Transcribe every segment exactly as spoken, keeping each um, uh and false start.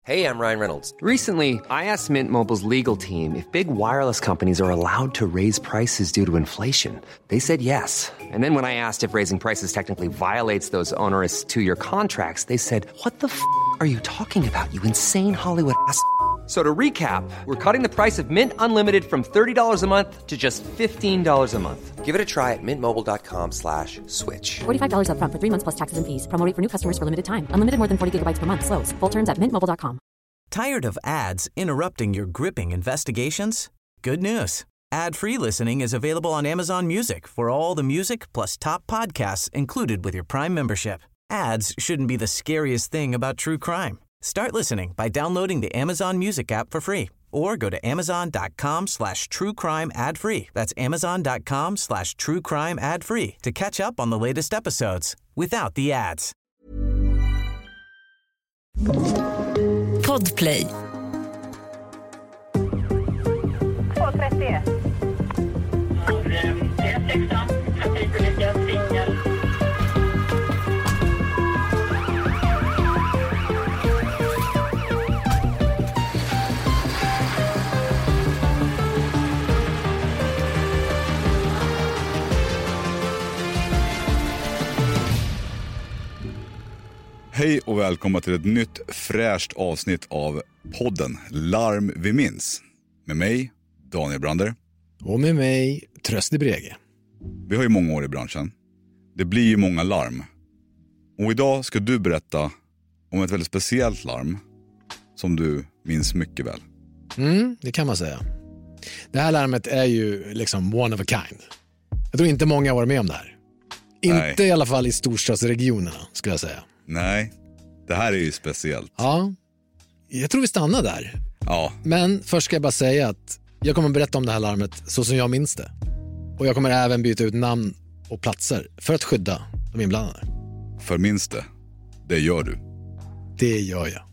Hey, I'm Ryan Reynolds. Recently, I asked Mint Mobile's legal team if big wireless companies are allowed to raise prices due to inflation. They said yes. And then when I asked if raising prices technically violates those onerous two-year contracts, they said, "What the f*** are you talking about, you insane Hollywood ass?" So to recap, we're cutting the price of Mint Unlimited from thirty dollars a month to just fifteen dollars a month. Give it a try at mintmobile.com slash switch. forty-five dollars up front for three months plus taxes and fees. Promo rate for new customers for limited time. Unlimited more than forty gigabytes per month. Slows full terms at mint mobile dot com. Tired of ads interrupting your gripping investigations? Good news. Ad-free listening is available on Amazon Music for all the music plus top podcasts included with your Prime membership. Ads shouldn't be the scariest thing about true crime. Start listening by downloading the Amazon Music app for free or go to amazon.com slash true crime ad free. That's amazon.com slash true crime ad free to catch up on the latest episodes without the ads. Podplay. två trettio. Det är sexton. Trafikolycka, singel. Hej och välkomna till ett nytt fräscht avsnitt av podden Larm vi minns. Med mig, Daniel Brander. Och med mig, Tröst i Brege. Vi har ju många år i branschen. Det blir ju många larm. Och idag ska du berätta om ett väldigt speciellt larm som du minns mycket väl. Mm, det kan man säga. Det här larmet är ju liksom one of a kind. Jag tror inte många har varit med om det här. Nej. Inte i alla fall i storstadsregionerna, skulle jag säga. Nej, det här är ju speciellt. Ja, jag tror vi stannar där. Ja. Men först ska jag bara säga att jag kommer berätta om det här larmet så som jag minns det. Och jag kommer även byta ut namn och platser för att skydda de inblandade. För minns det, det gör du. Det gör jag.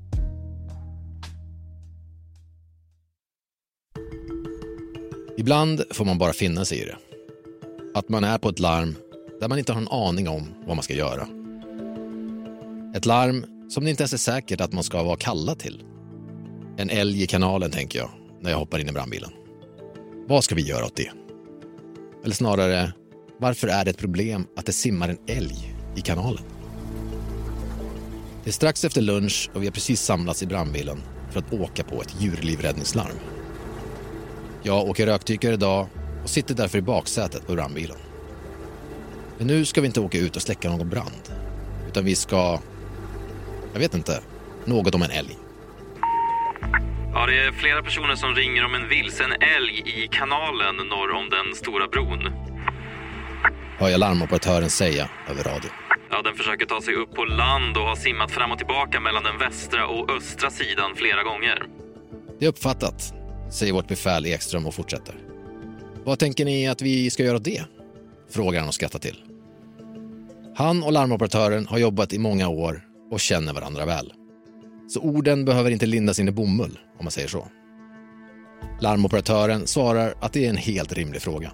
Ibland får man bara finna sig i det. Att man är på ett larm där man inte har en aning om vad man ska göra. Ett larm som det inte ens är säkert att man ska vara kallad till. En älg i kanalen, tänker jag, när jag hoppar in i brandbilen. Vad ska vi göra åt det? Eller snarare, varför är det ett problem att det simmar en älg i kanalen? Det är strax efter lunch och vi har precis samlats i brandbilen för att åka på ett djurlivräddningslarm. Jag åker rökdykare idag och sitter därför i baksätet på brandbilen. Men nu ska vi inte åka ut och släcka någon brand. Utan vi ska, jag vet inte, något om en älg. Ja, det är flera personer som ringer om en vilsen älg i kanalen norr om den stora bron. Hör jag larmoperatören säga över radio. Ja, den försöker ta sig upp på land och har simmat fram och tillbaka mellan den västra och östra sidan flera gånger. Det är uppfattat, säger vårt befäl Ekström och fortsätter. Vad tänker ni att vi ska göra åt det? Frågar han och skrattar till. Han och larmoperatören har jobbat i många år och känner varandra väl. Så orden behöver inte lindas in i bomull, om man säger så. Larmoperatören svarar att det är en helt rimlig fråga.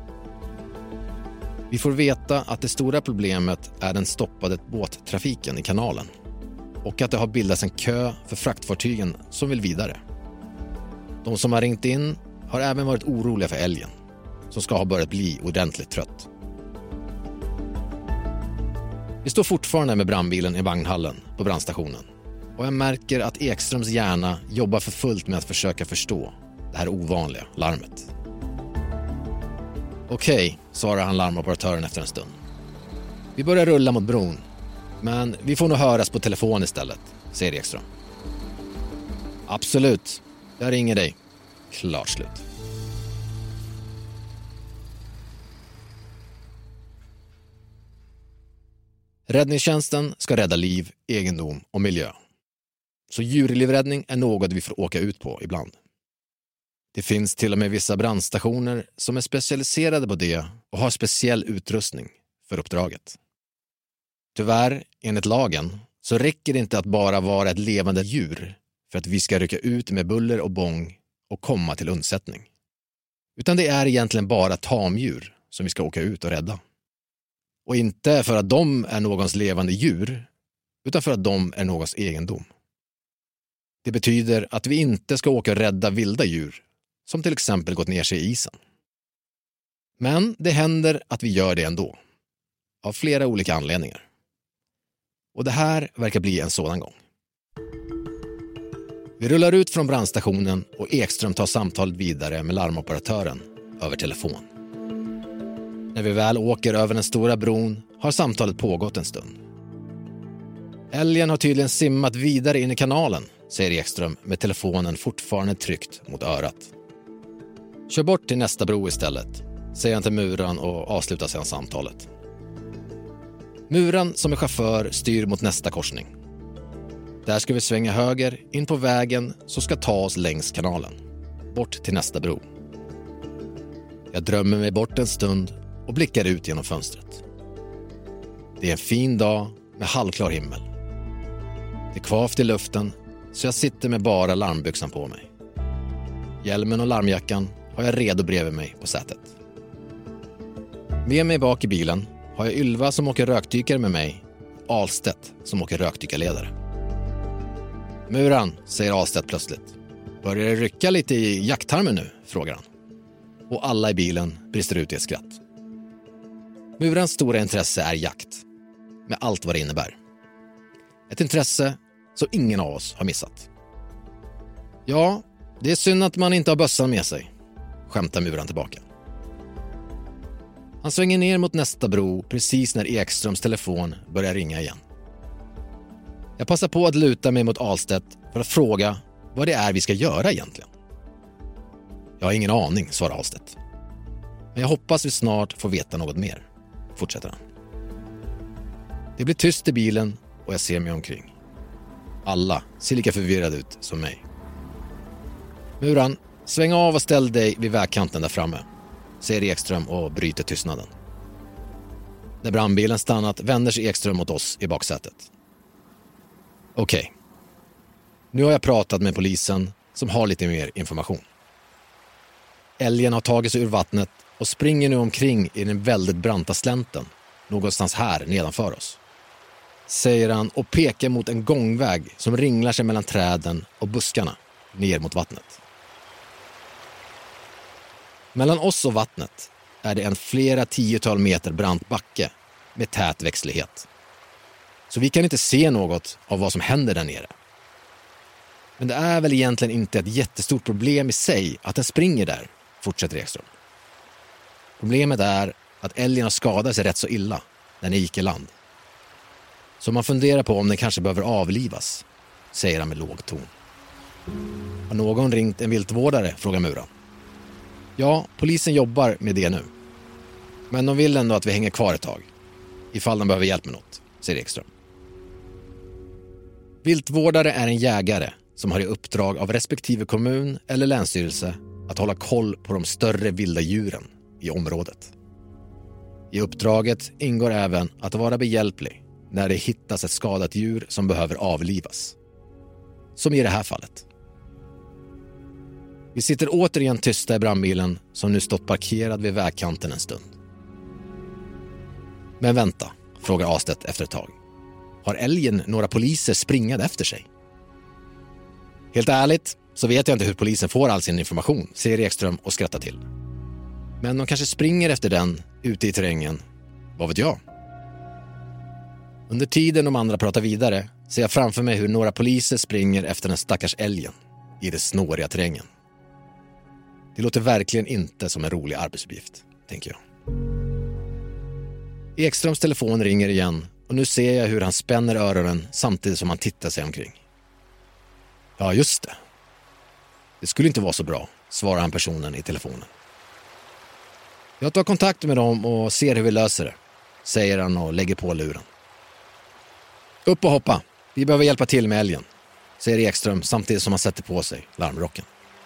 Vi får veta att det stora problemet är den stoppade båttrafiken i kanalen och att det har bildats en kö för fraktfartygen som vill vidare. De som har ringt in har även varit oroliga för älgen som ska ha börjat bli ordentligt trött. Vi står fortfarande med brandbilen i vagnhallen på brandstationen och jag märker att Ekströms hjärna jobbar för fullt med att försöka förstå det här ovanliga larmet. Okej, svarar han larmoperatören efter en stund. Vi börjar rulla mot bron, men vi får nog höras på telefon istället, säger Ekström. Absolut, jag ringer dig. Klart slut. Räddningstjänsten ska rädda liv, egendom och miljö. Så djurlivräddning är något vi får åka ut på ibland. Det finns till och med vissa brandstationer som är specialiserade på det och har speciell utrustning för uppdraget. Tyvärr, enligt lagen, så räcker det inte att bara vara ett levande djur för att vi ska rycka ut med buller och bång och komma till undsättning. Utan det är egentligen bara tamdjur som vi ska åka ut och rädda. Och inte för att de är någons levande djur, utan för att de är någons egendom. Det betyder att vi inte ska åka och rädda vilda djur, som till exempel gått ner sig i isen. Men det händer att vi gör det ändå, av flera olika anledningar. Och det här verkar bli en sådan gång. Vi rullar ut från brandstationen och Ekström tar samtalet vidare med larmoperatören över telefon. När vi väl åker över den stora bron har samtalet pågått en stund. Älgen har tydligen simmat vidare in i kanalen, säger Ekström med telefonen fortfarande tryckt mot örat. Kör bort till nästa bro istället, säger han till Muran och avslutar sedan samtalet. Muran som är chaufför styr mot nästa korsning. Där ska vi svänga höger in på vägen som ska ta oss längs kanalen, bort till nästa bro. Jag drömmer mig bort en stund och blickar ut genom fönstret. Det är en fin dag med halvklar himmel. Det är kvavt i luften så jag sitter med bara larmbyxan på mig. Hjälmen och larmjackan har jag redo bredvid mig på sätet. Med mig bak i bilen har jag Ylva som åker rökdykare med mig, Ahlstedt som åker rökdykarledare. Muran, säger Ahlstedt plötsligt. Börjar det rycka lite i jakttarmen nu, frågar han. Och alla i bilen brister ut i ett skratt. Murans stora intresse är jakt, med allt vad det innebär. Ett intresse som ingen av oss har missat. Ja, det är synd att man inte har bössan med sig, skämtar Muran tillbaka. Han svänger ner mot nästa bro precis när Ekströms telefon börjar ringa igen. Jag passar på att luta mig mot Ahlstedt för att fråga vad det är vi ska göra egentligen. Jag har ingen aning, svarar Ahlstedt. Men jag hoppas vi snart får veta något mer, fortsätter han. Det blir tyst i bilen och jag ser mig omkring. Alla ser lika förvirrade ut som mig. Muran, sväng av och ställ dig vid vägkanten där framme, säger Ekström och bryter tystnaden. När brandbilen stannat vänder sig Ekström mot oss i baksätet. Okej. Okay. Nu har jag pratat med polisen som har lite mer information. Älgen har tagit sig ur vattnet och springer nu omkring i den väldigt branta slänten någonstans här nedanför oss, säger han och pekar mot en gångväg som ringlar sig mellan träden och buskarna ner mot vattnet. Mellan oss och vattnet är det en flera tiotal meter brant backe med tät växtlighet. Så vi kan inte se något av vad som händer där nere. Men det är väl egentligen inte ett jättestort problem i sig att den springer där, fortsätter Ekström. Problemet är att älgen har skadat sig rätt så illa när den gick i land. Så man funderar på om den kanske behöver avlivas, säger han med låg ton. Har någon ringt en viltvårdare, frågar Muran. Ja, polisen jobbar med det nu. Men de vill ändå att vi hänger kvar ett tag, ifall de behöver hjälp med något, säger Ekström. Viltvårdare är en jägare som har i uppdrag av respektive kommun eller länsstyrelse att hålla koll på de större vilda djuren i området. I uppdraget ingår även att vara behjälplig när det hittas ett skadat djur som behöver avlivas. Som i det här fallet. Vi sitter återigen tysta i brandbilen som nu stått parkerad vid vägkanten en stund. Men vänta, frågar Ahlstedt efter ett tag. Har älgen några poliser springade efter sig? Helt ärligt så vet jag inte hur polisen får all sin information, säger Ekström och skrattar till. Men de kanske springer efter den ute i terrängen. Vad vet jag? Under tiden de andra pratar vidare ser jag framför mig hur några poliser springer efter den stackars älgen i det snåriga terrängen. Det låter verkligen inte som en rolig arbetsuppgift, tänker jag. Ekströms telefon ringer igen och nu ser jag hur han spänner öronen samtidigt som han tittar sig omkring. Ja, just det. Det skulle inte vara så bra, svarar han personen i telefonen. Jag tar kontakt med dem och ser hur vi löser det, säger han och lägger på luren. Upp och hoppa, vi behöver hjälpa till med älgen, säger Ekström samtidigt som han sätter på sig larmrocken.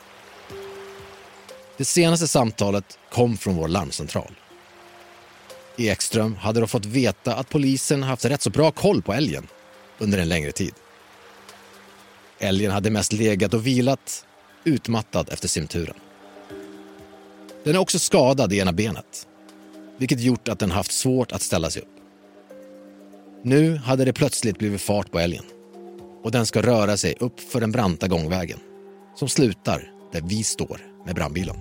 Det senaste samtalet kom från vår larmcentral. Ekström hade då fått veta att polisen haft rätt så bra koll på älgen under en längre tid. Älgen hade mest legat och vilat, utmattad efter simturen. Den är också skadad i ena benet, vilket gjort att den haft svårt att ställa sig upp. Nu hade det plötsligt blivit fart på älgen. och den ska röra sig upp för den branta gångvägen som slutar där vi står med brandbilen.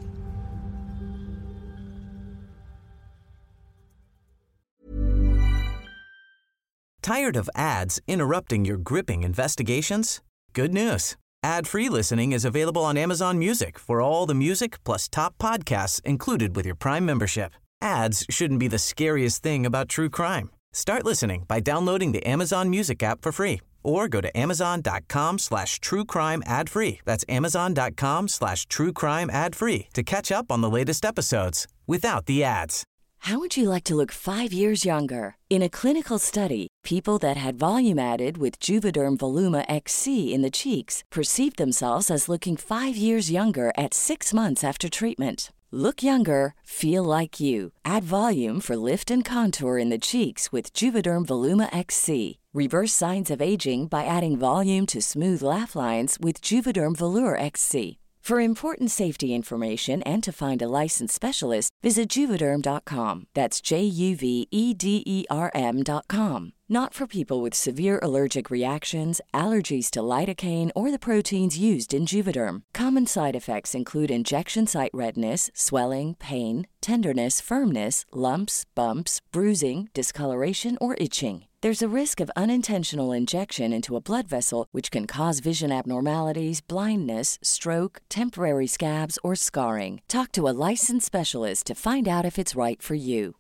Tired of ads interrupting your gripping investigations? Good news. Ad-free listening is available on Amazon Music for all the music plus top podcasts included with your Prime membership. Ads shouldn't be the scariest thing about true crime. Start listening by downloading the Amazon Music app for free or go to amazon.com slash true crime ad free. That's amazon.com slash true crime ad free to catch up on the latest episodes without the ads. How would you like to look five years younger? In a clinical study, people that had volume added with Juvederm Voluma X C in the cheeks perceived themselves as looking five years younger at six months after treatment. Look younger, feel like you. Add volume for lift and contour in the cheeks with Juvederm Voluma X C. Reverse signs of aging by adding volume to smooth laugh lines with Juvederm Volure X C. For important safety information and to find a licensed specialist, visit Juvederm dot com. That's J U V E D E R M dot com. Not for people with severe allergic reactions, allergies to lidocaine, or the proteins used in Juvederm. Common side effects include injection site redness, swelling, pain, tenderness, firmness, lumps, bumps, bruising, discoloration, or itching. There's a risk of unintentional injection into a blood vessel, which can cause vision abnormalities, blindness, stroke, temporary scabs, or scarring. Talk to a licensed specialist to find out if it's right for you.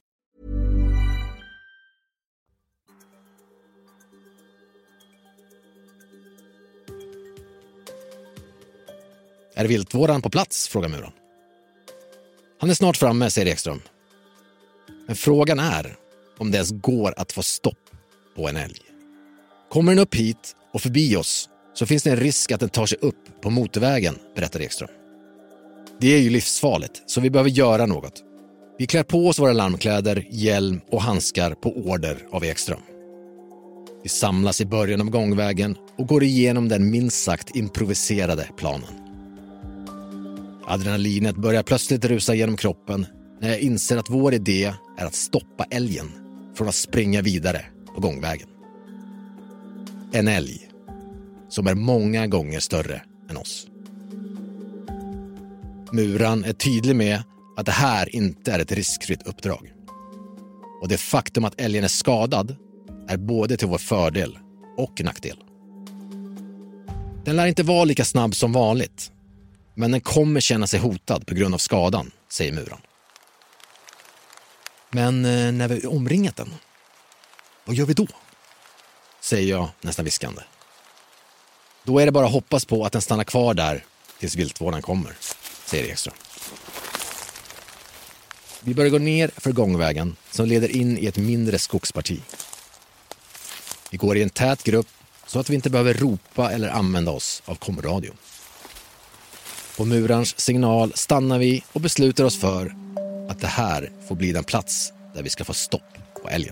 Är viltvårdaren på plats, frågar Muran. Han är snart framme, säger Ekström. Men frågan är om det ens går att få stopp på en älg. Kommer den upp hit och förbi oss så finns det en risk att den tar sig upp på motorvägen, berättar Ekström. Det är ju livsfarligt, så vi behöver göra något. Vi klär på oss våra larmkläder, hjälm och handskar på order av Ekström. Vi samlas i början av gångvägen och går igenom den minst sagt improviserade planen. Adrenalinet börjar plötsligt rusa genom kroppen när jag inser att vår idé är att stoppa älgen från att springa vidare på gångvägen. En älg som är många gånger större än oss. Muran är tydlig med att det här inte är ett riskfritt uppdrag. Och det faktum att älgen är skadad är både till vår fördel och nackdel. Den lär inte vara lika snabb som vanligt, men den kommer känna sig hotad på grund av skadan, säger Muran. Men när vi omringat den, vad gör vi då? Säger jag nästan viskande. Då är det bara att hoppas på att den stannar kvar där tills viltvården kommer, säger Ekström. Vi börjar gå ner för gångvägen som leder in i ett mindre skogsparti. Vi går i en tät grupp så att vi inte behöver ropa eller använda oss av komradio. På Murans signal stannar vi och beslutar oss för att det här får bli den plats där vi ska få stopp på älgen.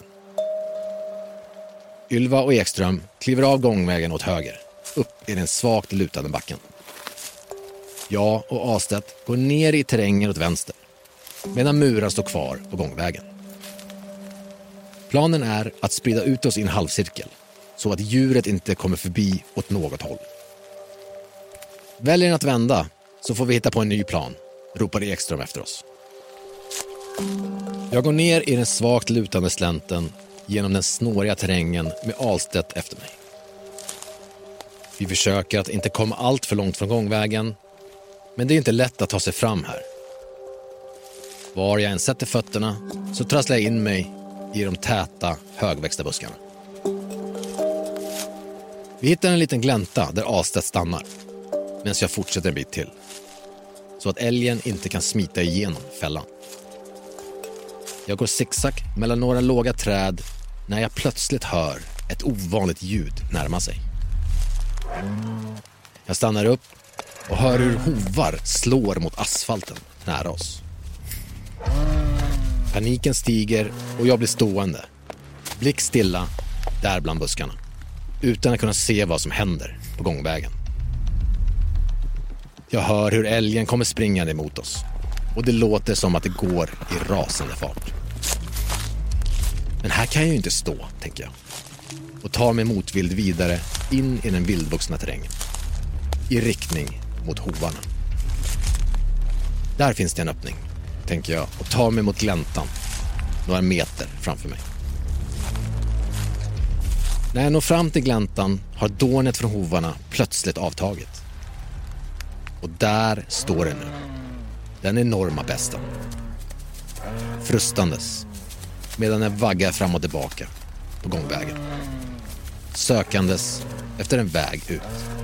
Ylva och Ekström kliver av gångvägen åt höger, upp i den svagt lutande backen. Jag och Astedt går ner i terrängen åt vänster, medan Muran står kvar på gångvägen. Planen är att sprida ut oss i en halvcirkel, så att djuret inte kommer förbi åt något håll. Väljer den att vända så får vi hitta på en ny plan, ropar Ekström efter oss. Jag går ner i den svagt lutande slänten genom den snåriga terrängen med Ahlstedt efter mig. Vi försöker att inte komma allt för långt från gångvägen, men det är inte lätt att ta sig fram här. Var jag än sätter fötterna så trasslar jag in mig i de täta, högväxta buskarna. Vi hittar en liten glänta där Ahlstedt stannar, medan jag fortsätter en bit till, så att älgen inte kan smita igenom fällan. Jag går zigzag mellan några låga träd när jag plötsligt hör ett ovanligt ljud närma sig. Jag stannar upp och hör hur hovar slår mot asfalten nära oss. Paniken stiger och jag blir stående, blick stilla där bland buskarna, utan att kunna se vad som händer på gångvägen. Jag hör hur älgen kommer springande emot oss, och det låter som att det går i rasande fart. Men här kan jag ju inte stå, tänker jag, och tar mig motvild vidare in i den vildvuxna terrängen. I riktning mot hovarna. Där finns det en öppning, tänker jag, och tar mig mot gläntan. Några meter framför mig. När jag når fram till gläntan har dånet från hovarna plötsligt avtagit. Och där står det nu. Den enorma besten. Frustandes. Medan jag vaggar fram och tillbaka på gångvägen. Sökandes efter en väg ut.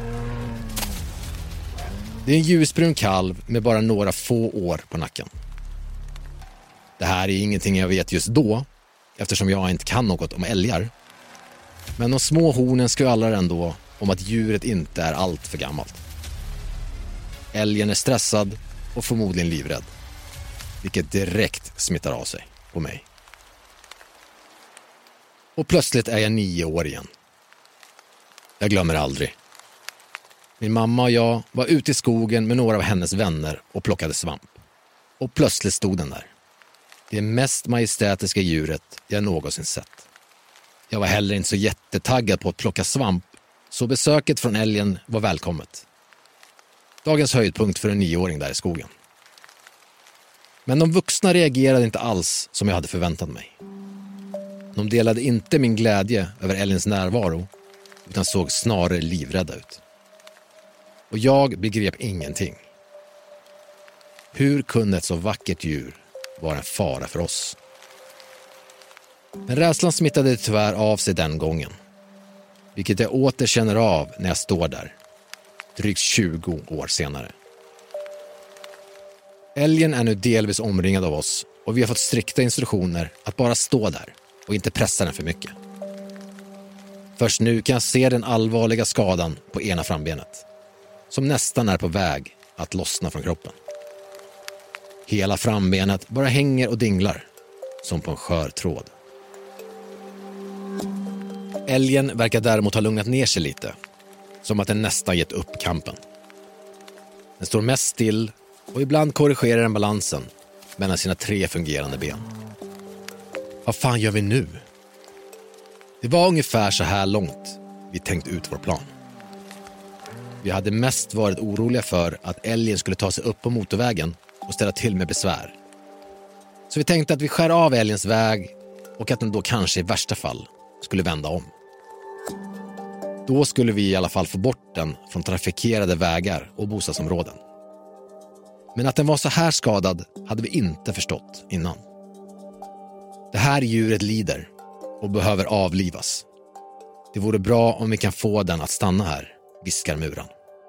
Det är en ljusbrun kalv med bara några få år på nacken. Det här är ingenting jag vet just då, eftersom jag inte kan något om älgar. Men de små hornen skvallrar ändå om att djuret inte är allt för gammalt. Älgen är stressad och förmodligen livrädd, vilket direkt smittar av sig på mig. Och plötsligt är jag nio år igen. Jag glömmer aldrig. Min mamma och jag var ute i skogen med några av hennes vänner och plockade svamp. Och plötsligt stod den där. Det mest majestätiska djuret jag någonsin sett. Jag var heller inte så jättetaggad på att plocka svamp, så besöket från älgen var välkommet. Dagens höjdpunkt för en nioåring där i skogen. Men de vuxna reagerade inte alls som jag hade förväntat mig. De delade inte min glädje över älgens närvaro, utan såg snarare livrädda ut. Och jag begrep ingenting. Hur kunde ett så vackert djur vara en fara för oss? Men rädslan smittade tyvärr av sig den gången. Vilket jag åter känner av när jag står där. Drygt tjugo år senare. Älgen är nu delvis omringad av oss och vi har fått strikta instruktioner att bara stå där och inte pressa den för mycket. Först nu kan jag se den allvarliga skadan på ena frambenet, som nästan är på väg att lossna från kroppen. Hela frambenet bara hänger och dinglar, som på en skör tråd. Älgen verkar däremot ha lugnat ner sig lite, som att den nästan gett upp kampen. Den står mest still och ibland korrigerar den balansen mellan sina tre fungerande ben. Vad fan gör vi nu? Det var ungefär så här långt vi tänkt ut vår plan. Vi hade mest varit oroliga för att älgen skulle ta sig upp på motorvägen och ställa till med besvär. Så vi tänkte att vi skär av älgens väg och att den då kanske i värsta fall skulle vända om. Då skulle vi i alla fall få bort den från trafikerade vägar och bostadsområden. Men att den var så här skadad hade vi inte förstått innan. Det här djuret lider och behöver avlivas. Det vore bra om vi kan få den att stanna här, viskar muran.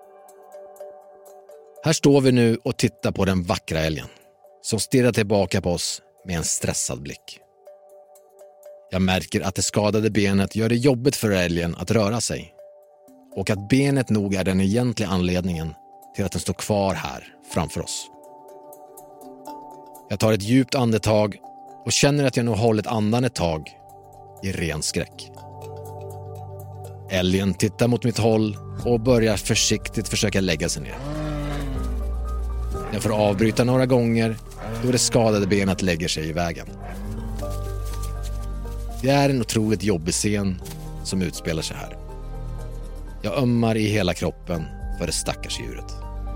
Här står vi nu och tittar på den vackra älgen som stirrar tillbaka på oss med en stressad blick. Jag märker att det skadade benet gör det jobbigt för älgen att röra sig och att benet nog är den egentliga anledningen till att den står kvar här framför oss. Jag tar ett djupt andetag och känner att jag nog hållit andan ett tag i ren skräck. Älgen tittar mot mitt håll och börjar försiktigt försöka lägga sig ner. Jag får avbryta några gånger då det skadade benet lägger sig i vägen. Det är en otroligt jobbig scen som utspelar sig här. Jag ömmar i hela kroppen för det stackars djuret.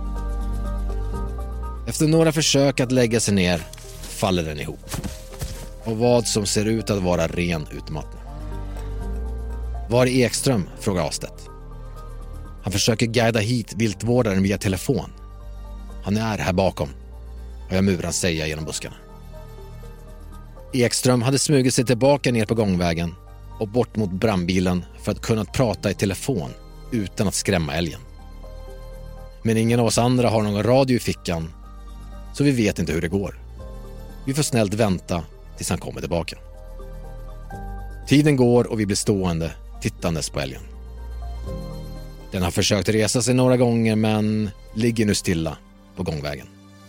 Efter några försök att lägga sig ner faller den ihop. Och vad som ser ut att vara ren utmattning. Var är Ekström? Frågar Astedt. Han försöker guida hit viltvårdaren via telefon. Han är här bakom, hör jag muran säga genom buskarna. Ekström hade smugit sig tillbaka ner på gångvägen och bort mot brandbilen för att kunna prata i telefon utan att skrämma älgen. Men ingen av oss andra har någon radio i fickan, så vi vet inte hur det går. Vi får snällt vänta tills han kommer tillbaka. Tiden går och vi blir stående, tittandes på älgen. Den har försökt resa sig några gånger men ligger nu stilla på gångvägen.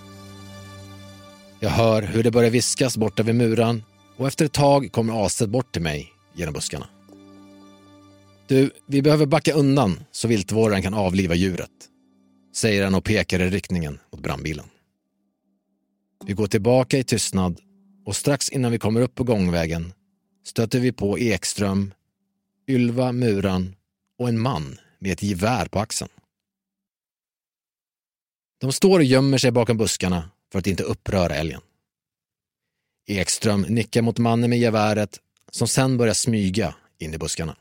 Jag hör hur det börjar viskas borta vid muran och efter ett tag kommer Astedt bort till mig genom buskarna. Du, vi behöver backa undan så viltvårdaren kan avliva djuret, säger han och pekar i riktningen mot brandbilen. Vi går tillbaka i tystnad och strax innan vi kommer upp på gångvägen stöter vi på Ekström, Ylva, muran och en man med ett gevär på axeln. De står och gömmer sig bakom buskarna för att inte uppröra älgen. Ekström nickar mot mannen med geväret som sen börjar smyga in i buskarna.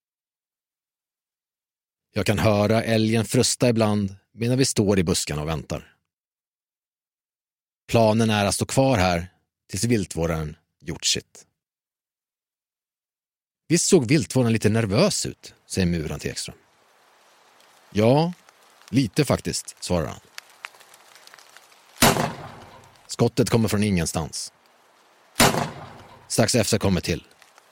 Jag kan höra älgen frusta ibland medan vi står i buskarna och väntar. Planen är att stå kvar här tills viltvårdaren gjort sitt. Visst såg viltvårdaren lite nervös ut, säger Muran till Ekström. Ja, lite faktiskt, svarar han. Skottet kommer från ingenstans. Strax efter kommer till.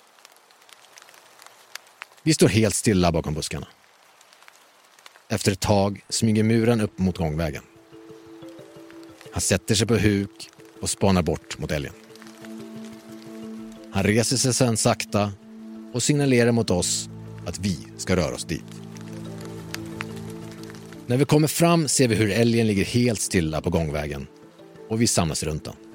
Vi står helt stilla bakom buskarna. Efter ett tag smyger Muran upp mot gångvägen. Han sätter sig på huk och spanar bort mot älgen. Han reser sig sedan sakta och signalerar mot oss att vi ska röra oss dit. När vi kommer fram ser vi hur älgen ligger helt stilla på gångvägen och vi samlas runt den.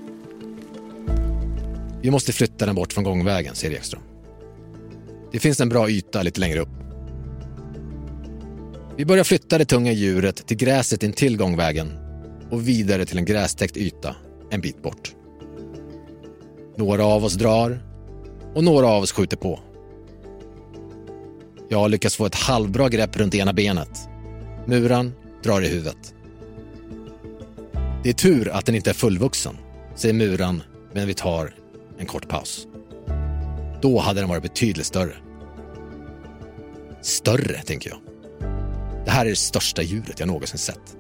Vi måste flytta den bort från gångvägen, säger Ekström. Det finns en bra yta lite längre upp. Vi börjar flytta det tunga djuret till gräset in till gångvägen och vidare till en grästäckt yta en bit bort. Några av oss drar och några av oss skjuter på. Jag lyckas få ett halvbra grepp runt ena benet. Muran drar i huvudet. Det är tur att den inte är fullvuxen, säger Muran medan vi tar en kort paus. Då hade den varit betydligt större. Större, tänker jag. Det här är det största djuret jag någonsin sett.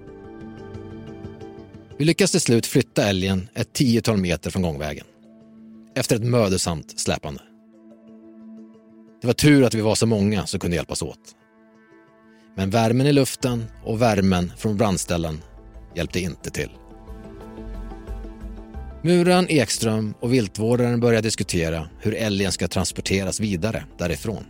Vi lyckas till slut flytta älgen ett tiotal meter från gångvägen. Efter ett mödosamt släpande. Det var tur att vi var så många som kunde hjälpas åt. Men värmen i luften och värmen från brandställen hjälpte inte till. Muran, Ekström och viltvårdaren börjar diskutera hur älgen ska transporteras vidare därifrån.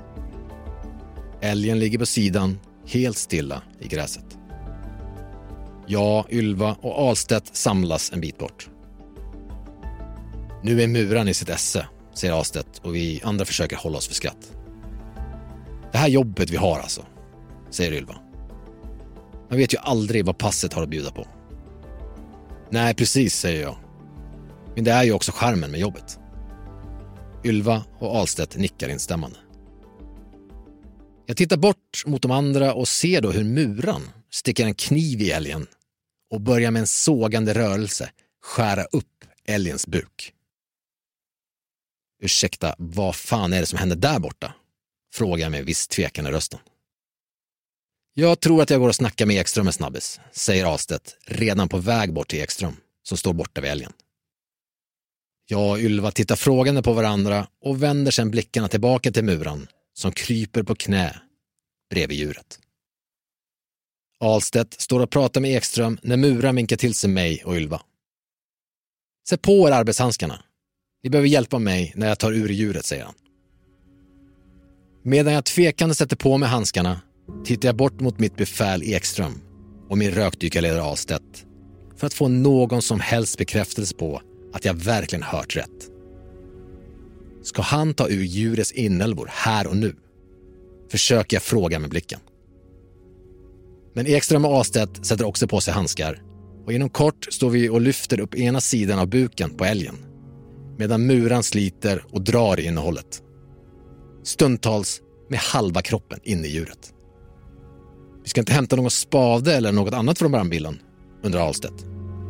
Älgen ligger på sidan, helt stilla i gräset. Jag, Ylva och Ahlstedt samlas en bit bort. Nu är Muran i sitt esse, säger Ahlstedt, och vi andra försöker hålla oss för skratt. Det här jobbet vi har alltså, säger Ylva. Man vet ju aldrig vad passet har att bjuda på. Nej, precis, säger jag. Men det är ju också charmen med jobbet. Ylva och Ahlstedt nickar instämmande. Jag tittar bort mot de andra och ser då hur Muran sticker en kniv i älgen och börjar med en sågande rörelse skära upp älgens buk. Ursäkta, vad fan är det som händer där borta? Frågar jag med viss tvekan i rösten. Jag tror att jag går och snackar med Ekström en snabbis, säger Ahlstedt redan på väg bort till Ekström som står borta vid älgen. Jag och Ylva tittar frågande på varandra och vänder sedan blickarna tillbaka till Muran som kryper på knä bredvid djuret. Ahlstedt står och pratar med Ekström när Muran vinkar till sig mig och Ylva. Sätt på er arbetshandskarna. Ni behöver hjälpa mig när jag tar ur djuret, säger han. Medan jag tvekande sätter på mig handskarna tittar jag bort mot mitt befäl Ekström och min rökdykarledare Ahlstedt för att få någon som helst bekräftelse på att jag verkligen hört rätt. Ska han ta ur djurets inälvor här och nu? Försöker jag fråga med blicken. Men Ekström och Ahlstedt sätter också på sig handskar och inom kort står vi och lyfter upp ena sidan av buken på älgen medan Muran sliter och drar i innehållet. Stundtals med halva kroppen in i djuret. Vi ska inte hämta någon spade eller något annat från brandbilen, undrar Ahlstedt.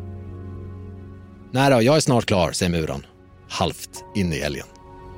Nej då, jag är snart klar, säger Muran, halvt in i älgen.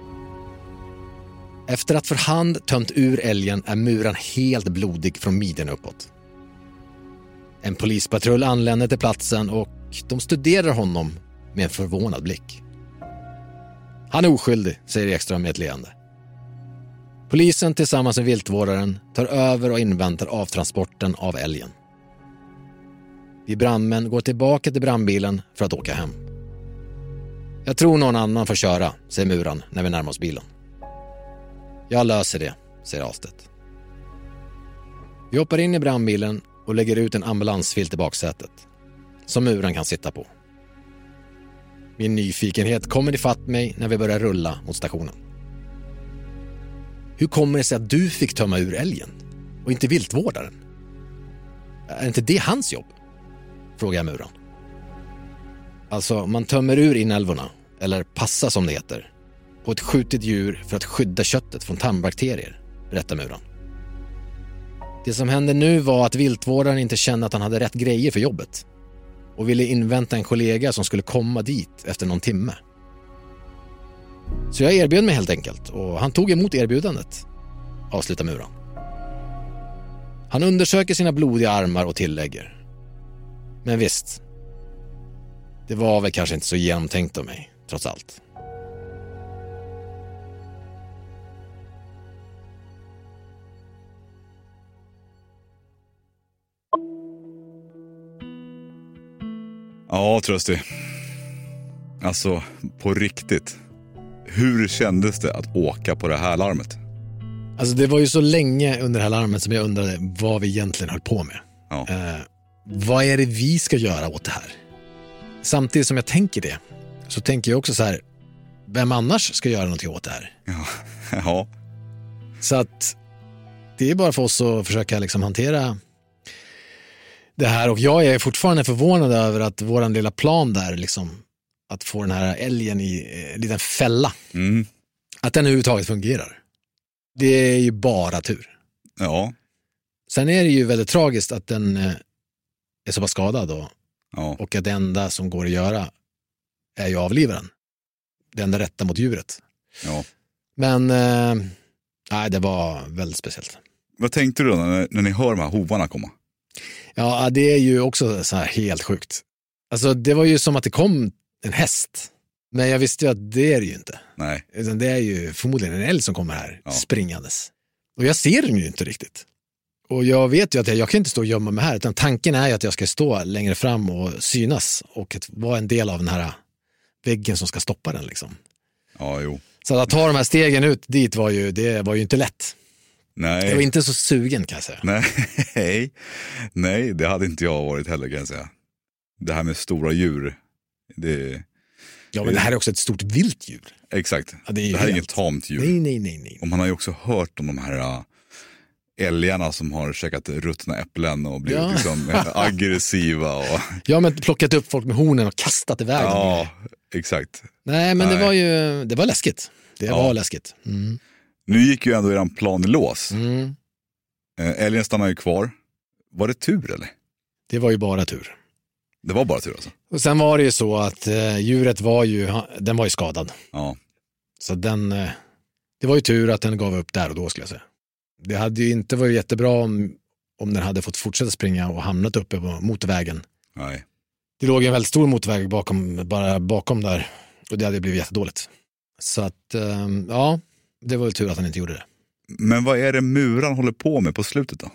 Efter att för hand tömt ur älgen är Muran helt blodig från midjan uppåt. En polispatrull anländer till platsen och de studerar honom med en förvånad blick. Han är oskyldig, säger Ekström med ett leende. Polisen tillsammans med viltvårdaren tar över och inväntar avtransporten av älgen. Vi brandmän går tillbaka till brandbilen för att åka hem. Jag tror någon annan får köra, säger Muran när vi närmar oss bilen. Jag löser det, säger Ahlstedt. Vi hoppar in i brandbilen och lägger ut en ambulansfilt i baksätet som Muran kan sitta på. Min nyfikenhet kommer ifatt mig när vi börjar rulla mot stationen. Hur kommer det sig att du fick tömma ur älgen och inte viltvårdaren? Är inte det hans jobb? Frågar jag Muran. Alltså, man tömmer ur inälvorna, eller passa som det heter, på ett skjutit djur för att skydda köttet från tarmbakterier, berättar Muran. Det som hände nu var att viltvårdaren inte kände att han hade rätt grejer för jobbet och ville invänta en kollega som skulle komma dit efter någon timme. Så jag erbjöd mig helt enkelt och han tog emot erbjudandet, avslutar Muran. Han undersöker sina blodiga armar och tillägger: men visst, det var väl kanske inte så genomtänkt av mig, trots allt. Ja, Trösti. Alltså, på riktigt. Hur kändes det att åka på det här larmet? Alltså det var ju så länge under det här larmet som jag undrade vad vi egentligen höll på med. Ja. Eh, vad är det vi ska göra åt det här? Samtidigt som jag tänker det, så tänker jag också så här: vem annars ska göra någonting åt det här? Ja. Ja. Så att det är bara för oss att försöka liksom hantera det här. Och jag är fortfarande förvånad över att våran lilla plan där, liksom, att få den här älgen i en liten fälla, Mm. att den överhuvudtaget fungerar. Det är ju bara tur. Ja. Sen är det ju väldigt tragiskt att den eh, är så pass skadad och, Ja. och att det enda som går att göra är ju avliva den. Det enda rätta mot djuret. Ja. Men eh, nej, det var väldigt speciellt. Vad tänkte du då när, när ni hör de här hovarna komma? Ja, det är ju också så här helt sjukt. Alltså det var ju som att det kom en häst. Men jag visste ju att det är det ju inte. Nej. Utan det är ju förmodligen en älg som kommer här, Ja. springandes. Och jag ser den ju inte riktigt. Och jag vet ju att jag, jag kan inte stå och gömma mig här. Utan tanken är ju att jag ska stå längre fram och synas. Och att vara en del av den här väggen som ska stoppa den liksom. Ja, jo. Så att ta de här stegen ut dit var ju, det var ju inte lätt. Nej. Jag var inte så sugen, kan jag säga. Nej. Nej, det hade inte jag varit heller, kan jag säga. Det här med stora djur, det... Ja, men det här är också ett stort viltdjur. Exakt. Ja, det är ju det här är helt- inget tamt djur. Nej, nej, nej, nej. Och man har ju också hört om de här äh, älgarna som har käkat ruttna äpplen och blivit Ja. liksom äh, aggressiva. Och... Ja, men plockat upp folk med hornen och kastat iväg dem. Ja, exakt. Nej, men Nej. det var ju, det var läskigt. Det Ja. var läskigt. Mm. Nu gick ju ändå eran plan i lås. Mm. Äh, älgen stannar ju kvar. Var det tur eller? Det var ju bara tur. Det var bara tur alltså? Och sen var det ju så att eh, djuret var ju, den var ju skadad. Ja. Så den, eh, det var ju tur att den gav upp där och då, skulle jag säga. Det hade ju inte varit jättebra om, om den hade fått fortsätta springa och hamnat uppe på motorvägen. Nej. Det låg en väldigt stor motorväg bakom, bara bakom där. Och det hade blivit jättedåligt. Så att, eh, ja, det var väl tur att han inte gjorde det. Men vad är det Muran håller på med på slutet då?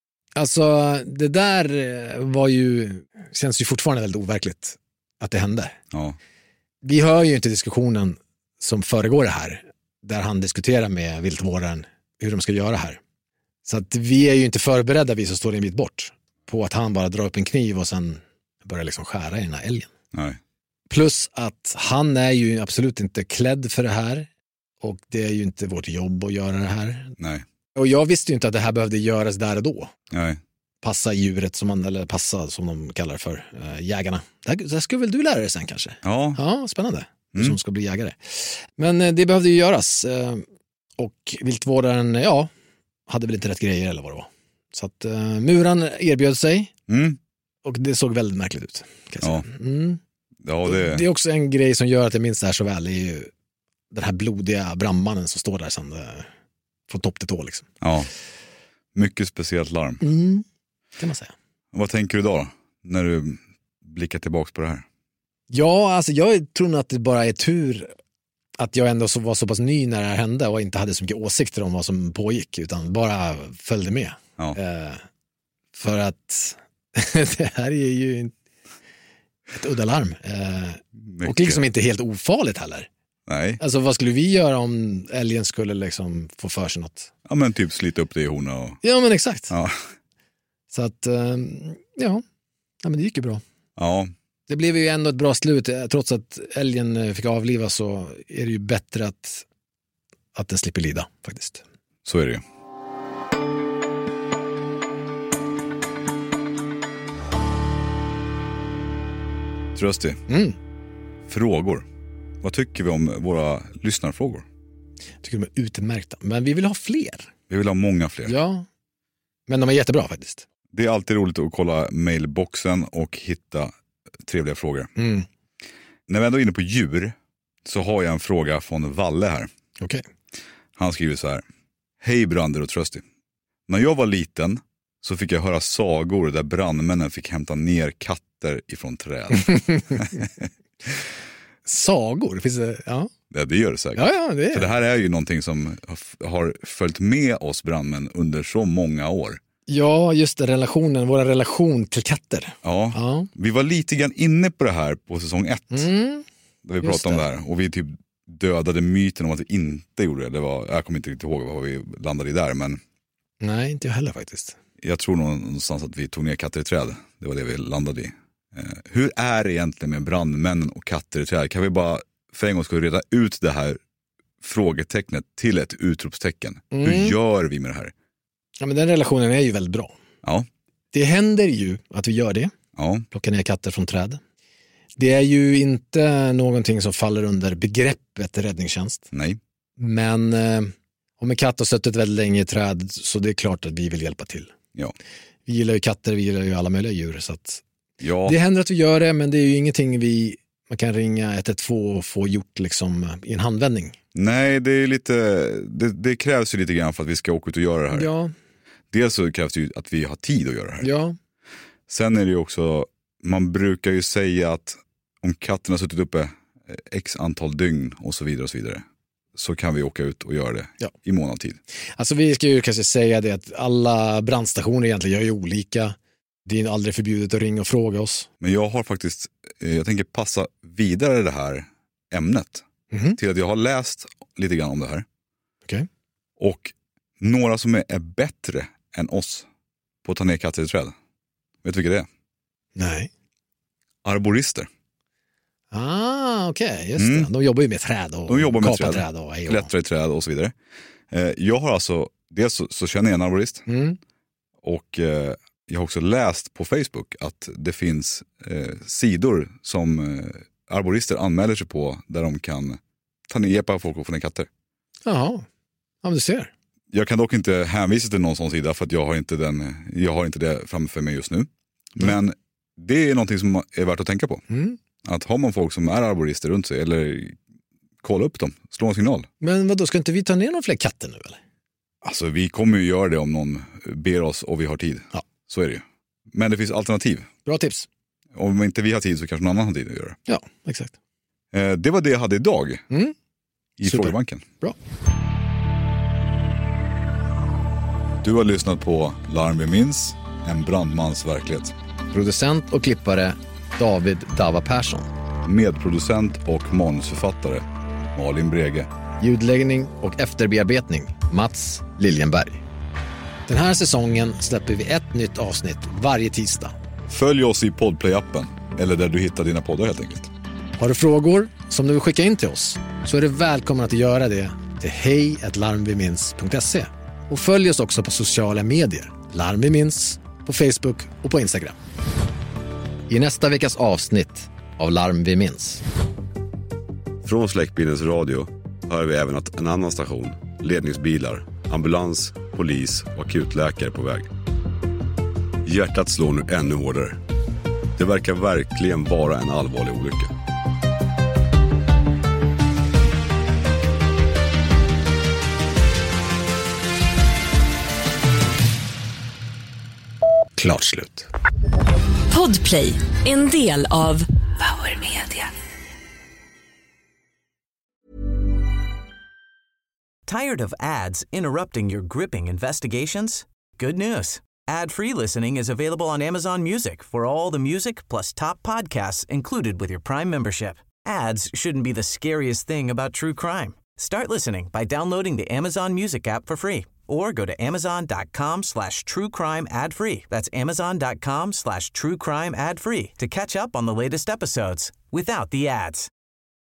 Alltså, det där eh, var ju, känns ju fortfarande väldigt overkligt att det hände. Ja. Vi hör ju inte diskussionen som föregår det här, där han diskuterar med viltvårdaren hur de ska göra här. Så att vi är ju inte förberedda, vi som står en bit bort, på att han bara drar upp en kniv och sen börjar liksom skära i den här älgen. Nej. Plus att han är ju absolut inte klädd för det här, och det är ju inte vårt jobb att göra det här. Nej. Och jag visste ju inte att det här behövde göras där och då. Nej. Passa djuret, som man, eller passa som de kallar det för, äh, jägarna. Det här, det här ska väl du lära dig sen kanske? Ja. Ja, spännande. Du Mm. som ska bli jägare. Men eh, det behövde ju göras. Eh, och viltvårdaren, ja, hade väl inte rätt grejer eller vad det var. Så att eh, Muran erbjöd sig. Mm. Och det såg väldigt märkligt ut, kan jag Ja. säga. Mm. Ja, det... Det är också en grej som gör att jag minns det här så väl. Det är ju den här blodiga brandmannen som står där sen, eh, från topp till tå liksom. ja. Mycket speciellt larm. Mm. Kan man säga. Vad tänker du idag då, när du blickar tillbaka på det här? Ja, alltså jag tror nog att det bara är tur att jag ändå så var så pass ny när det här hände och inte hade så mycket åsikter om vad som pågick, utan bara följde med. Ja. Eh, för att det här är ju ett udda larm. Eh, Mycket. och liksom inte helt ofarligt heller. Nej. Alltså vad skulle vi göra om älgen skulle liksom få för sig något? Ja, men typ slita upp det i horna och... Ja, men exakt. Ja. Så att, eh, ja. ja, men det gick ju bra. Ja. Det blev ju ändå ett bra slut. Trots att älgen fick avlivas så är det ju bättre att, att den slipper lida faktiskt. Så är det ju. Trösti. Mm. Frågor. Vad tycker vi om våra lyssnarfrågor? Jag tycker de är utmärkta. Men vi vill ha fler. Vi vill ha många fler. Ja. Men de är jättebra faktiskt. Det är alltid roligt att kolla mailboxen och hitta trevliga frågor. Mm. När vi ändå är inne på djur så har jag en fråga från Valle här. Okej. Han skriver så här. Hej Brander och Trösti. När jag var liten så fick jag höra sagor där brandmännen fick hämta ner katter ifrån träd. Sagor? Finns det? Ja. Ja, det gör det säkert. Ja, ja, det är. För det här är ju någonting som har följt med oss brandmän under så många år. Ja, just det, relationen, våra relation till katter. Ja, Ja. Vi var lite grann inne på det här på säsong ett. Mm. Där vi pratade om det här. Och vi typ dödade myten om att vi inte gjorde det. det var, jag kommer inte riktigt ihåg vad vi landade i där. Men Nej, inte jag heller faktiskt. jag tror någonstans att vi tog ner katter i träd. Det var det vi landade i. Eh, hur är det egentligen med brandmännen och katter i träd? Kan vi bara för en gång ska reda ut det här frågetecknet till ett utropstecken? Mm. Hur gör vi med det här? Ja, men den relationen är ju väldigt bra. Ja. Det händer ju att vi gör det. Ja. Plockar ner katter från träd. Det är ju inte någonting som faller under begreppet räddningstjänst. Nej. Men eh, om en katt har suttit väldigt länge i träd så det är klart att vi vill hjälpa till. Ja. Vi gillar ju katter, vi gillar ju alla möjliga djur. Så att Ja. det händer att vi gör det, men det är ju ingenting vi man kan ringa ett ett två och få gjort liksom i en handvändning. Nej, det är lite det, det krävs ju lite grann för att vi ska åka ut och göra det här. Ja, Dels så krävs det ju att vi har tid att göra det här. ja. Sen är det ju också, man brukar ju säga att om katten har suttit uppe x antal dygn och så vidare och så vidare, så kan vi åka ut och göra det Ja. i mån av tid. Alltså vi ska ju kanske säga det att alla brandstationer egentligen gör ju olika. Det är aldrig förbjudet att ringa och fråga oss. Men jag har faktiskt, eh, jag tänker passa vidare det här ämnet Mhm. till att jag har läst lite grann om det här. Okej. Och några som är, är bättre än oss på att ta ner katter i träd. Vet du vilka det är? Nej. Arborister. Ah, okej, okay, just Mm. det. De jobbar ju med träd och De jobbar med kapar träd, träd och hej och. klättrar i träd och så vidare. Eh, jag har alltså, dels så, så känner jag en arborist. Mm. Och eh, jag har också läst på Facebook att det finns eh, sidor som eh, arborister anmäler sig på där de kan ta ner, hjälpa folk och få ner katter. Jaha, ja, men du ser. Jag kan dock inte hänvisa till någon sån sida för att jag har inte, den, jag har inte det framför mig just nu. Mm. Men det är någonting som är värt att tänka på. Mm. Att har man folk som är arborister runt sig eller kolla upp dem, slå en signal. Men vad då ska inte vi ta ner några fler katter nu eller? Alltså vi kommer ju göra det om någon ber oss och vi har tid. Ja. Så är det ju. Men det finns alternativ. Bra tips. Om inte vi har tid så kanske någon annan har tid att göra. Ja, exakt. Eh, det var det jag hade idag Mm. i Super. frågebanken. Bra. Du har lyssnat på Larm vi minns, en brandmans verklighet. Producent och klippare David Dava Persson. Medproducent och manusförfattare Malin Brege. Ljudläggning och efterbearbetning Mats Liljenberg. Den här säsongen släpper vi ett nytt avsnitt varje tisdag. Följ oss i Podplay-appen eller där du hittar dina poddar helt enkelt. Har du frågor som du vill skicka in till oss så är du välkommen att göra det till hej at larmvimins punkt se. Och följ oss också på sociala medier. Larm vi minns på Facebook och på Instagram. I nästa veckas avsnitt av Larm vi minns. Från Släckbilens radio hör vi även att en annan station, ledningsbilar, ambulans, polis och akutläkare på väg. Hjärtat slår nu ännu hårdare. Det verkar verkligen vara en allvarlig olycka. Klart slut. Podplay, en del av Power Media. Tired of ads interrupting your gripping investigations? Good news. Ad-free listening is available on Amazon Music for all the music plus top podcasts included with your Prime membership. Ads shouldn't be the scariest thing about true crime. Start listening by downloading the Amazon Music app for free or go to amazon.com slash true crime ad free. That's amazon.com slash true crime ad free to catch up on the latest episodes without the ads.